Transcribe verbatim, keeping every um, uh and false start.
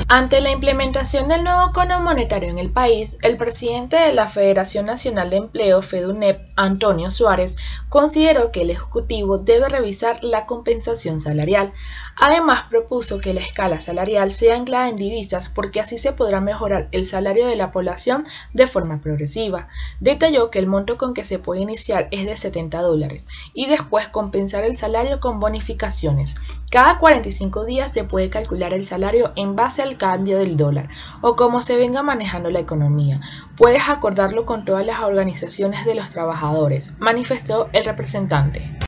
Ante la implementación del nuevo cono monetario en el país, el presidente de la Federación Nacional de Empleo, FEDUNEP, Antonio Suárez, consideró que el Ejecutivo debe revisar la compensación salarial. Además, propuso que la escala salarial sea anclada en divisas porque así se podrá mejorar el salario de la población de forma progresiva. Detalló que el monto con que se puede iniciar es de setenta dólares y después compensar el salario con bonificaciones. Cada cuarenta y cinco días se puede calcular el salario en base al cambio del dólar o cómo se venga manejando la economía. Puedes acordarlo con todas las organizaciones de los trabajadores, manifestó el representante.